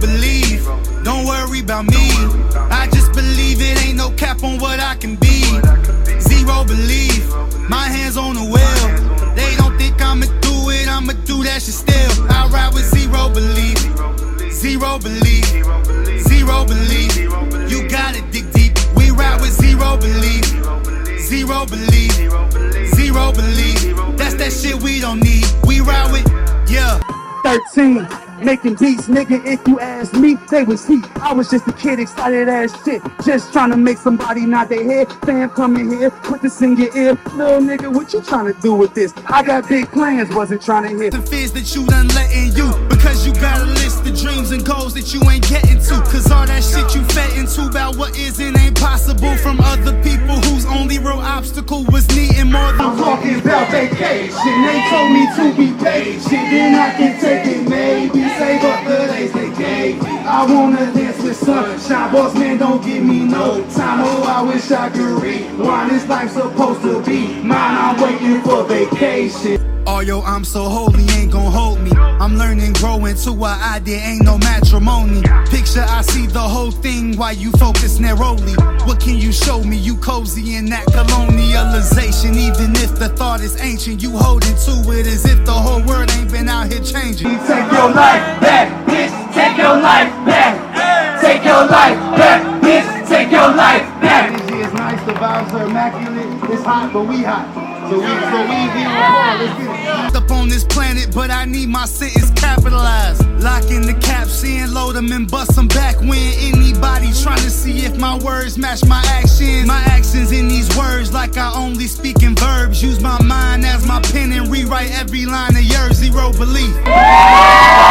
belief. Don't worry about me. I just believe it ain't no cap on what I can be. Zero belief. My hands on the wheel. They don't think I'ma do it, I'ma do that shit still. I ride with zero belief. Zero belief. Zero belief. You gotta dig deep. We ride with zero belief. Zero belief. Zero belief. That's that shit we don't need. We ride with, yeah. 13, making beats, nigga, if you ask me, they was heat. I was just a kid, excited as shit, just trying to make somebody nod their head. Fam, come in here, put this in your ear. Little nigga, what you trying to do with this? I got big plans, wasn't trying to hit the fears that you done letting you, because you got a list of dreams and goals that you ain't getting to. Cause all that shit you fed into about what is and ain't possible from other people whose only real obstacle was needing more than. I'm talking about vacation, they told me to be patient, then I can take it, maybe save up the days they gave me. I wanna dance with sunshine, boss man, don't give me no time. Oh, I wish I could rewind, this life's supposed to be mine. I'm waiting for vacation. Oh yo, I'm so holy, ain't gon' hold me. I'm learning, growing to what I did, ain't no matrimony. Picture, I see the whole thing while you focus narrowly. What can you show me? You cozy in that colonialization. Even if the thought is ancient, you holding to it as if the whole world ain't been out here changing. Take your life back, bitch, take your life back. Take your life back, bitch, take your life back. Energy is nice, the vibes are immaculate. It's hot, but we hot. So we let's get it. Up on this planet, but I need my sentence capitalized. Lock in the caps in, load them and bust them back when anybody trying to see if my words match my actions. My actions in these words like I only speak in verbs. Use my mind as my pen and rewrite every line of yours. Zero belief.